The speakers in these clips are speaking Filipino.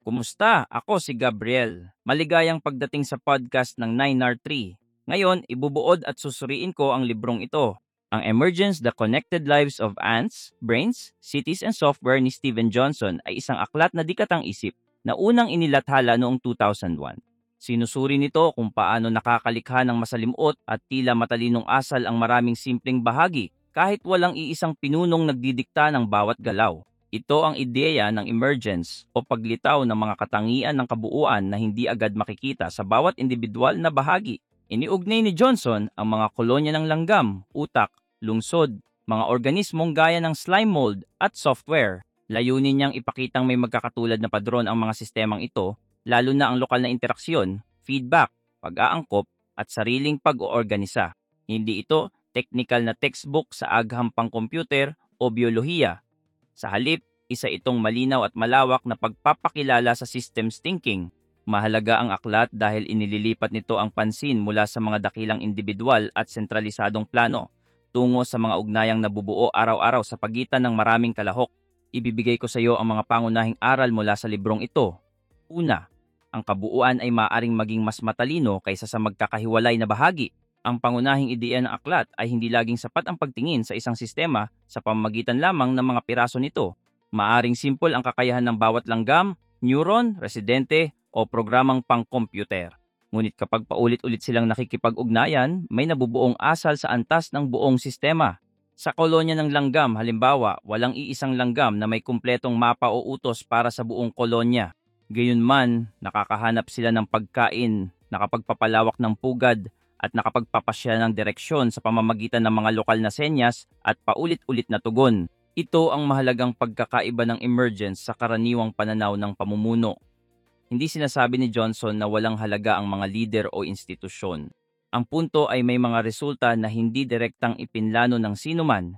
Kumusta? Ako si Gabriel. Maligayang pagdating sa podcast ng 9R3. Ngayon, ibubuod at susuriin ko ang librong ito. Ang Emergence, The Connected Lives of Ants, Brains, Cities and Software ni Steven Johnson ay isang aklat na di katang-isip na unang inilathala noong 2001. Sinusuri nito kung paano nakakalikha ng masalimuot at tila matalinong asal ang maraming simpleng bahagi kahit walang iisang pinunong nagdidikta ng bawat galaw. Ito ang ideya ng emergence o paglitaw ng mga katangian ng kabuuan na hindi agad makikita sa bawat individual na bahagi. Iniugnay ni Johnson ang mga kolonya ng langgam, utak, lungsod, mga organismong gaya ng slime mold at software. Layunin niyang ipakitang may magkakatulad na padron ang mga sistemang ito, lalo na ang lokal na interaksyon, feedback, pag-aangkop, at sariling pag-oorganisa. Hindi ito technical na textbook sa agham pang computer o biolohiya. Sa halip, isa itong malinaw at malawak na pagpapakilala sa systems thinking. Mahalaga ang aklat dahil inililipat nito ang pansin mula sa mga dakilang individual at sentralisadong plano tungo sa mga ugnayang nabubuo araw-araw sa pagitan ng maraming kalahok. Ibibigay ko sa iyo ang mga pangunahing aral mula sa librong ito. Una, ang kabuuan ay maaaring maging mas matalino kaysa sa magkakahiwalay na bahagi. Ang pangunahing ideya ng aklat ay hindi laging sapat ang pagtingin sa isang sistema sa pamamagitan lamang ng mga piraso nito. Maaring simple ang kakayahan ng bawat langgam, neuron, residente, o programang pang-computer. Ngunit kapag paulit-ulit silang nakikipag-ugnayan, may nabubuong asal sa antas ng buong sistema. Sa kolonya ng langgam, halimbawa, walang iisang langgam na may kumpletong mapa o utos para sa buong kolonya. Gayunman, nakakahanap sila ng pagkain, nakapagpapalawak ng pugad, at nakapagpapasya ng direksyon sa pamamagitan ng mga lokal na senyas at paulit-ulit na tugon. Ito ang mahalagang pagkakaiba ng emergence sa karaniwang pananaw ng pamumuno. Hindi sinasabi ni Johnson na walang halaga ang mga lider o institusyon. Ang punto ay may mga resulta na hindi direktang ipinlano ng sinuman.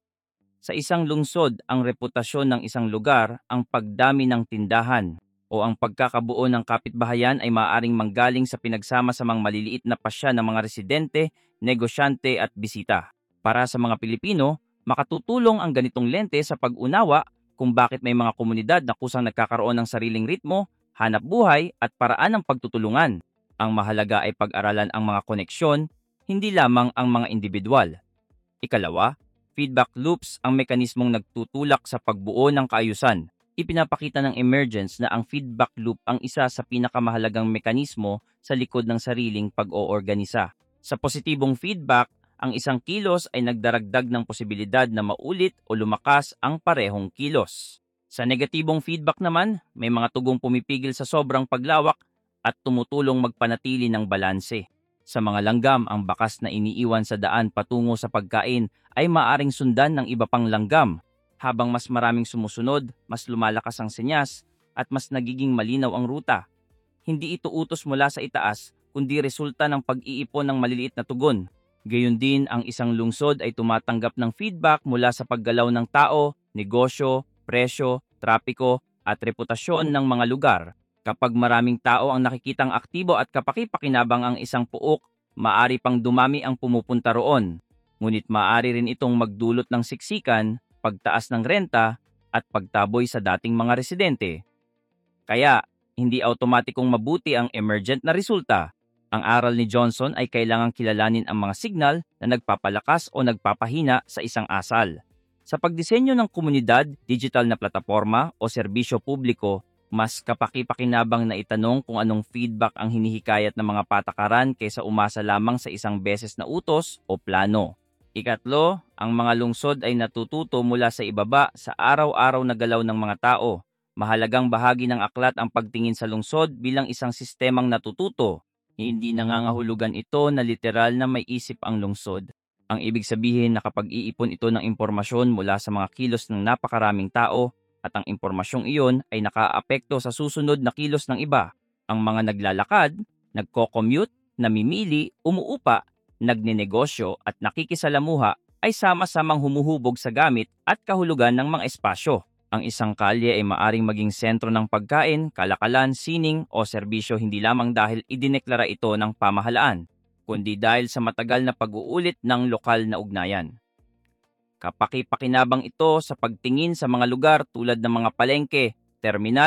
Sa isang lungsod, ang reputasyon ng isang lugar, ang pagdami ng tindahan, o ang pagkakabuo ng kapitbahayan ay maaaring manggaling sa pinagsama-samang maliliit na pasya ng mga residente, negosyante at bisita. Para sa mga Pilipino, makatutulong ang ganitong lente sa pag-unawa kung bakit may mga komunidad na kusang nagkakaroon ng sariling ritmo, hanap buhay at paraan ng pagtutulungan. Ang mahalaga ay pag-aralan ang mga koneksyon, hindi lamang ang mga individual. Ikalawa, feedback loops ang mekanismong nagtutulak sa pagbuo ng kaayusan. Ipinapakita ng emergence na ang feedback loop ang isa sa pinakamahalagang mekanismo sa likod ng sariling pag-oorganisa. Sa positibong feedback, ang isang kilos ay nagdaragdag ng posibilidad na maulit o lumakas ang parehong kilos. Sa negatibong feedback naman, may mga tugong pumipigil sa sobrang paglawak at tumutulong magpanatili ng balanse. Sa mga langgam, ang bakas na iniiwan sa daan patungo sa pagkain ay maaring sundan ng iba pang langgam. Habang mas maraming sumusunod, mas lumalakas ang senyas at mas nagiging malinaw ang ruta. Hindi ito utos mula sa itaas, kundi resulta ng pag-iipon ng maliliit na tugon. Gayon din, ang isang lungsod ay tumatanggap ng feedback mula sa paggalaw ng tao, negosyo, presyo, trapiko, at reputasyon ng mga lugar. Kapag maraming tao ang nakikitang aktibo at kapaki-pakinabang ang isang puok, maaari pang dumami ang pumupunta roon. Ngunit maaari rin itong magdulot ng siksikan, pagtaas ng renta, at pagtaboy sa dating mga residente. Kaya, hindi automatikong mabuti ang emergent na resulta. Ang aral ni Johnson ay kailangang kilalanin ang mga signal na nagpapalakas o nagpapahina sa isang asal. Sa pagdisenyo ng komunidad, digital na plataporma o serbisyo publiko, mas kapaki-pakinabang na itanong kung anong feedback ang hinihikayat ng mga patakaran kaysa umasa lamang sa isang beses na utos o plano. Ikatlo, ang mga lungsod ay natututo mula sa ibaba sa araw-araw na galaw ng mga tao. Mahalagang bahagi ng aklat ang pagtingin sa lungsod bilang isang sistemang natututo. Hindi nangangahulugan ito na literal na may isip ang lungsod. Ang ibig sabihin na kapag iipon ito ng impormasyon mula sa mga kilos ng napakaraming tao, at ang impormasyong iyon ay nakaapekto sa susunod na kilos ng iba. Ang mga naglalakad, nagko-commute, namimili, umuupa, nagnenegosyo at nakikisalamuha ay sama-samang humuhubog sa gamit at kahulugan ng mga espasyo. Ang isang kalye ay maaring maging sentro ng pagkain, kalakalan, sining o serbisyo hindi lamang dahil idineklara ito ng pamahalaan, kundi dahil sa matagal na pag-uulit ng lokal na ugnayan. Kapaki-pakinabang ito sa pagtingin sa mga lugar tulad ng mga palengke, terminal,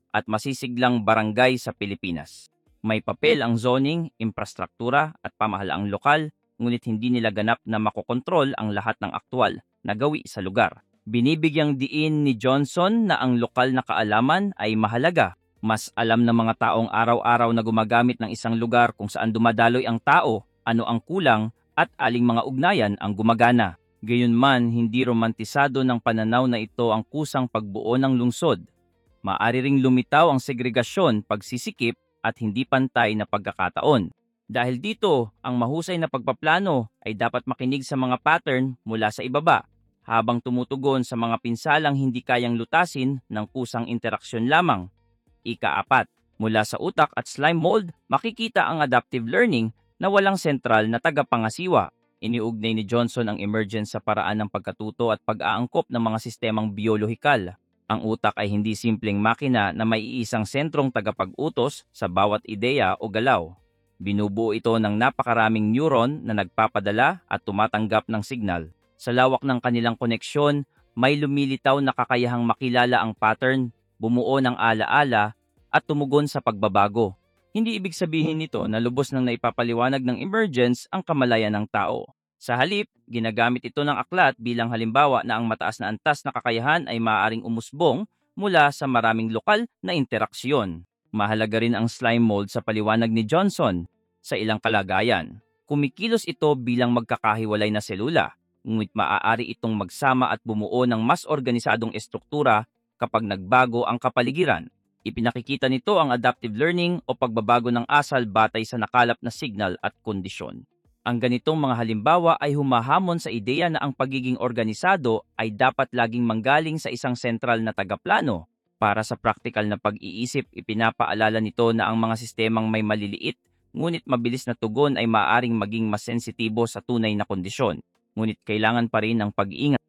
at masisiglang barangay sa Pilipinas. May papel ang zoning, infrastruktura at pamahalaang lokal, ngunit hindi nila ganap na makokontrol ang lahat ng aktwal na gawi sa lugar. Binibigyang diin ni Johnson na ang lokal na kaalaman ay mahalaga. Mas alam ng mga taong araw-araw na gumagamit ng isang lugar kung saan dumadaloy ang tao, ano ang kulang, at aling mga ugnayan ang gumagana. Gayunman, hindi romantisado ng pananaw na ito ang kusang pagbuo ng lungsod. Maaari ring lumitaw ang segregasyon, pagsisikip, at hindi pantay na pagkakataon. Dahil dito, ang mahusay na pagpaplano ay dapat makinig sa mga pattern mula sa ibaba, habang tumutugon sa mga pinsalang hindi kayang lutasin ng kusang interaksyon lamang. Ika-4, mula sa utak at slime mold, makikita ang adaptive learning na walang sentral na tagapangasiwa. Iniugnay ni Johnson ang emergence sa paraan ng pagkatuto at pag-aangkop ng mga sistemang biolohikal. Ang utak ay hindi simpleng makina na may iisang sentrong tagapag-utos sa bawat ideya o galaw. Binubuo ito ng napakaraming neuron na nagpapadala at tumatanggap ng signal. Sa lawak ng kanilang koneksyon, may lumilitaw na kakayahang makilala ang pattern, bumuo ng alaala, at tumugon sa pagbabago. Hindi ibig sabihin nito na lubos nang naipapaliwanag ng emergence ang kamalayan ng tao. Sa halip, ginagamit ito ng aklat bilang halimbawa na ang mataas na antas na kakayahan ay maaaring umusbong mula sa maraming lokal na interaksyon. Mahalaga rin ang slime mold sa paliwanag ni Johnson. Sa ilang kalagayan, kumikilos ito bilang magkakahiwalay na selula, ngunit maaari itong magsama at bumuo ng mas organisadong estruktura kapag nagbago ang kapaligiran. Ipinakikita nito ang adaptive learning o pagbabago ng asal batay sa nakalap na signal at kondisyon. Ang ganitong mga halimbawa ay humahamon sa ideya na ang pagiging organisado ay dapat laging manggaling sa isang sentral na tagaplano. Para sa praktikal na pag-iisip, ipinapaalala nito na ang mga sistemang may maliliit ngunit mabilis na tugon ay maaaring maging mas sensitibo sa tunay na kondisyon. Ngunit kailangan pa rin ng pag-iingat.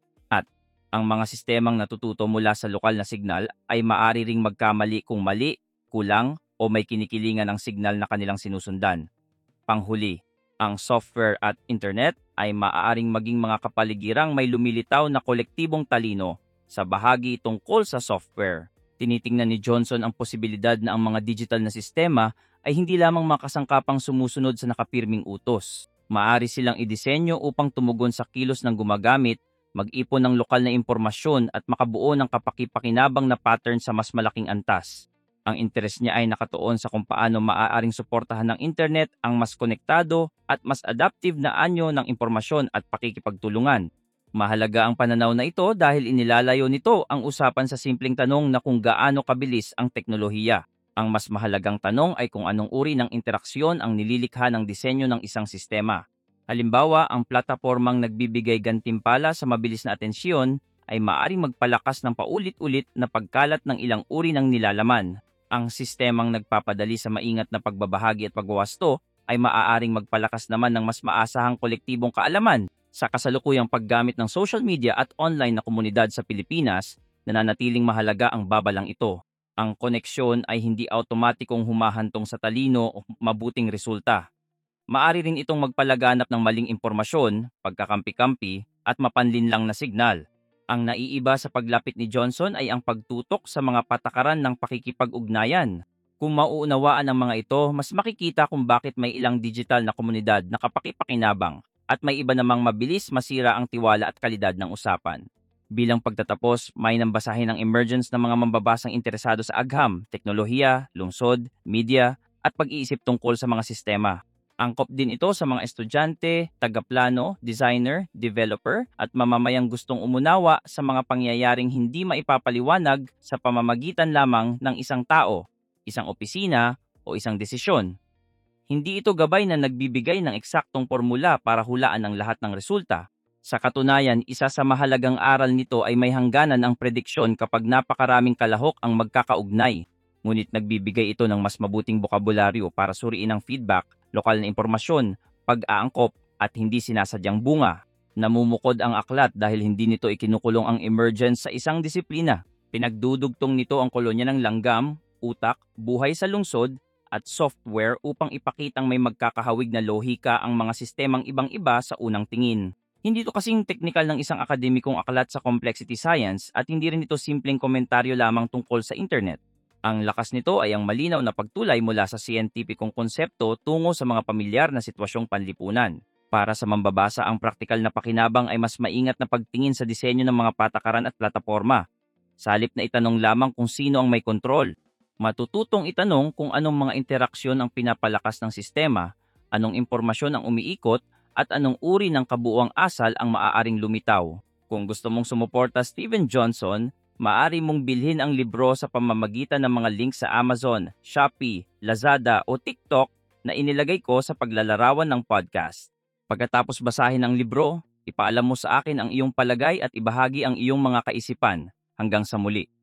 Ang mga sistemang natututo mula sa lokal na signal ay maaari ring magkamali kung mali, kulang, o may kinikilingan ang signal na kanilang sinusundan. Panghuli, ang software at internet ay maaaring maging mga kapaligirang may lumilitaw na kolektibong talino sa bahagi tungkol sa software. Tinitingnan ni Johnson ang posibilidad na ang mga digital na sistema ay hindi lamang makasangkapang sumusunod sa nakapirming utos. Maaari silang idisenyo upang tumugon sa kilos ng gumagamit, mag-ipon ng lokal na impormasyon at makabuo ng kapaki-pakinabang na pattern sa mas malaking antas. Ang interes niya ay nakatuon sa kung paano maaaring suportahan ng internet ang mas konektado at mas adaptive na anyo ng impormasyon at pakikipagtulungan. Mahalaga ang pananaw na ito dahil inilalayo nito ang usapan sa simpleng tanong na kung gaano kabilis ang teknolohiya. Ang mas mahalagang tanong ay kung anong uri ng interaksyon ang nililikha ng disenyo ng isang sistema. Halimbawa, ang platapormang nagbibigay gantimpala sa mabilis na atensyon ay maaaring magpalakas ng paulit-ulit na pagkalat ng ilang uri ng nilalaman. Ang sistemang nagpapadali sa maingat na pagbabahagi at pagwawasto ay maaaring magpalakas naman ng mas maasahang kolektibong kaalaman. Sa kasalukuyang paggamit ng social media at online na komunidad sa Pilipinas, nananatiling mahalaga ang babalang ito. Ang koneksyon ay hindi automatikong humahantong sa talino o mabuting resulta. Maari rin itong magpalaganap ng maling impormasyon, pagkakampi-kampi, at mapanlinlang na signal. Ang naiiba sa paglapit ni Johnson ay ang pagtutok sa mga patakaran ng pakikipag-ugnayan. Kung mauunawaan ang mga ito, mas makikita kung bakit may ilang digital na komunidad na kapakipakinabang at may iba namang mabilis masira ang tiwala at kalidad ng usapan. Bilang pagtatapos, may nambasahin ang emergence ng mga mambabasang interesado sa agham, teknolohiya, lungsod, media, at pag-iisip tungkol sa mga sistema. Angkop din ito sa mga estudyante, tagaplano, designer, developer at mamamayang gustong umunawa sa mga pangyayaring hindi maipapaliwanag sa pamamagitan lamang ng isang tao, isang opisina o isang desisyon. Hindi ito gabay na nagbibigay ng eksaktong formula para hulaan ang lahat ng resulta. Sa katunayan, isa sa mahalagang aral nito ay may hangganan ang prediksyon kapag napakaraming kalahok ang magkakaugnay. Ngunit nagbibigay ito ng mas mabuting bokabularyo para suriin ang feedback, lokal na impormasyon, pag-aangkop at hindi sinasadyang bunga. Namumukod ang aklat dahil hindi nito ikinukulong ang emergence sa isang disiplina. Pinagdudugtong nito ang kolonya ng langgam, utak, buhay sa lungsod, at software upang ipakitang may magkakahawig na lohika ang mga sistemang ibang-iba sa unang tingin. Hindi ito kasing teknikal ng isang akademikong aklat sa complexity science at hindi rin ito simpleng komentaryo lamang tungkol sa internet. Ang lakas nito ay ang malinaw na pagtulay mula sa siyentipikong konsepto tungo sa mga pamilyar na sitwasyong panlipunan. Para sa mambabasa, ang praktikal na pakinabang ay mas maingat na pagtingin sa disenyo ng mga patakaran at plataporma. Sa halip na itanong lamang kung sino ang may kontrol, matututong itanong kung anong mga interaksyon ang pinapalakas ng sistema, anong impormasyon ang umiikot, at anong uri ng kabuuang asal ang maaaring lumitaw. Kung gusto mong sumuporta Steven Johnson, maaari mong bilhin ang libro sa pamamagitan ng mga link sa Amazon, Shopee, Lazada o TikTok na inilagay ko sa paglalarawan ng podcast. Pagkatapos basahin ang libro, ipaalam mo sa akin ang iyong palagay at ibahagi ang iyong mga kaisipan. Hanggang sa muli.